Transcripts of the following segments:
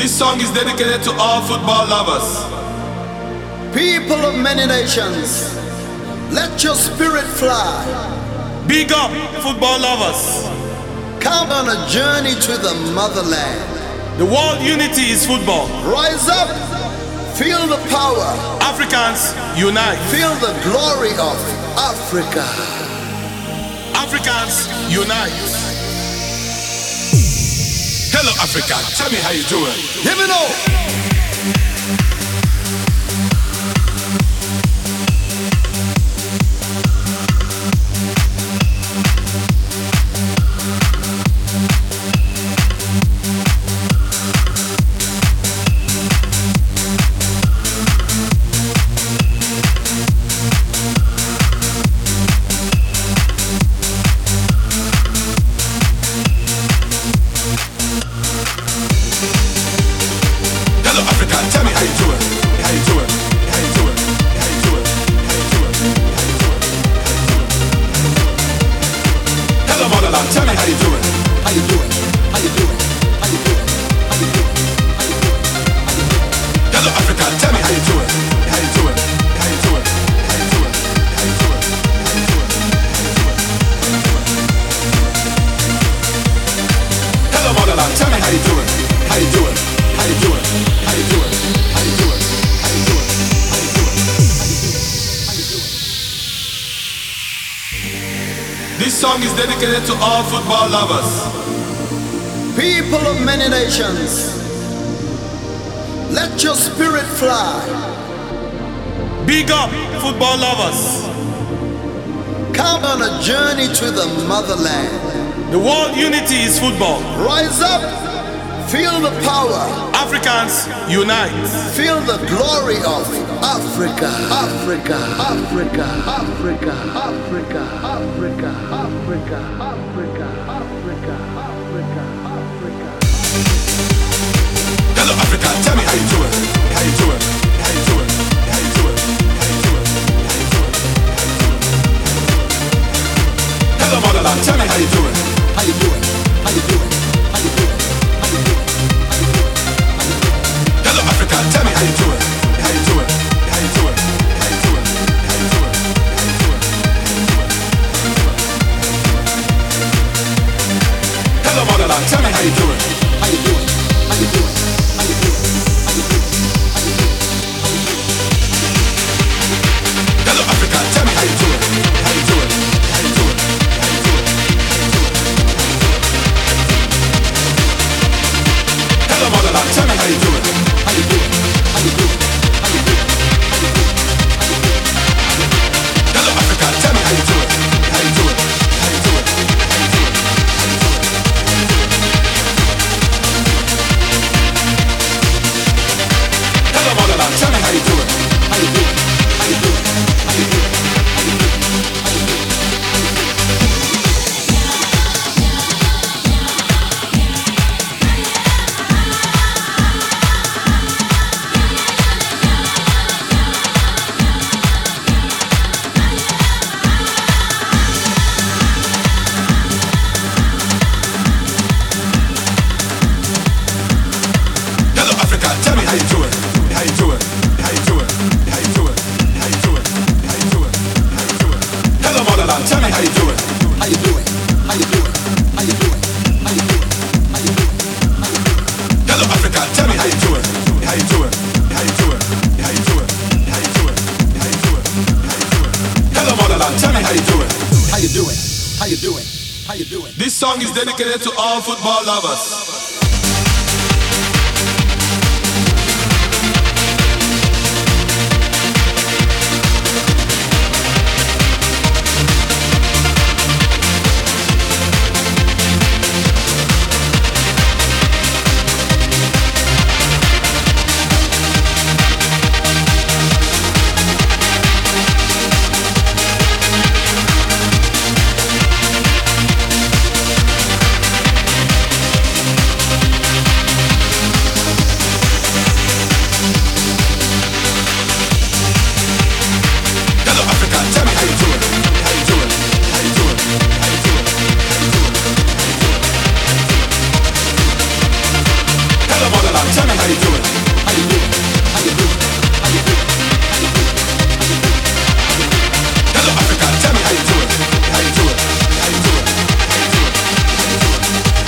This song is dedicated to all football lovers. People of many nations, let your spirit fly. Big up football lovers. Come on a journey to the motherland. The world unity is football. Rise up, feel the power. Africans unite. Feel the glory of Africa. Africans unite. Hello Africa, tell me how you doing. Give me no. This song is dedicated to all football lovers. People of many nations, let your spirit fly. Big up football lovers. Come on a journey to the motherland. The world unity is football. Rise up, feel the power. Africans unite. Feel the glory of Africa. Africa, Africa, Africa, Africa, Africa, Africa, Africa, Africa, Africa, Africa. Hello Africa, tell me how you doing. How you doing? How you doing? How you doing? How you doing? Hello motherland, tell me how you doing. How you doing? How you doing? How you doing? How you doing? How you doing? Hello Africa, tell me how you doing. How you doing? How you doing? How you doing? How you doing? How you doing? Hello motherland, tell me how you doing. How you doing? How you doing? How you doing? How you doing? How you doing? Hello Africa, tell me how you doing. How you doing? How you doing? How you doing? Hello motherland, tell me how you doing. How you doing? How you doing? How you doing? How you doing? Hello Africa, tell me how you doing. How you doing? How you doing? How you doing? Hello motherland, tell me how you doing. How you doing? How you doing? How you doing? How you doing? How you doing? Hello Africa, tell me how you doing. How you doing? How you doing? How you doing? How you doing? How you doing? How you doing? Hello motherland, tell me how you doing. How you doing? How you doing? How you doing? How you doing? How you doing? How you doing? Hello Africa, tell me how you doing. How you doing? How you doing? How you doing? How you doing? How you doing? How you doing? Hello motherland, tell me how you doing. How you doing? How you doing? How you doing? This song is dedicated to all football lovers. motherland, tell me how you doing? How you doing? How you doing? How you doing? How you doing? Hello Africa, tell me how you doing? How you doing? How you doing? How you doing? How you doing?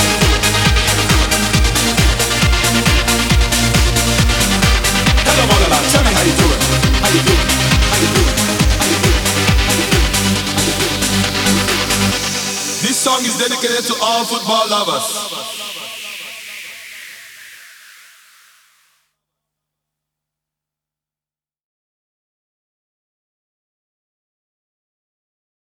Hello motherland, tell me how you doing? How you doing? How you doing? How you doing? How you doing? How you doing? This song is dedicated to all football lovers.